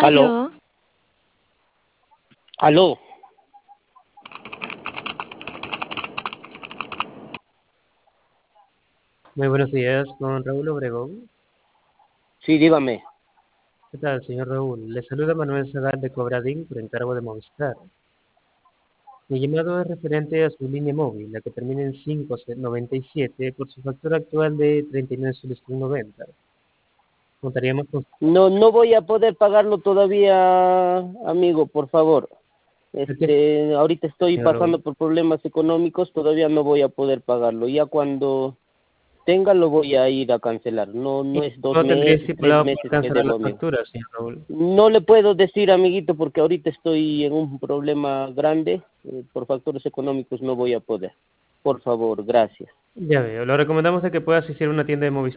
Aló, Aló, aló. Muy buenos días, con Raúl Obregón. Sí, dígame. ¿Qué tal, señor Raúl? Le saluda Manuel Sadal de Cobradín por encargo de Movistar. Mi llamado es referente a su línea móvil, la que termina en 597, por su factura actual de 39,90 soles. Contaríamos con... No, no voy a poder pagarlo todavía, amigo, por favor. ¿Qué, Ahorita estoy señor pasando Raúl? por problemas económicos, todavía no voy a poder pagarlo. Ya cuando tenga lo voy a ir a cancelar. No, ¿Y no es dos no tendría meses, tres estipulado para meses que cancelar la debo, amigo. factura, señor Raúl? No le puedo decir, amiguito, porque ahorita estoy en un problema grande. Por factores económicos no voy a poder. Por favor, gracias. Ya veo, lo recomendamos de que pueda asistir a una tienda de Movistar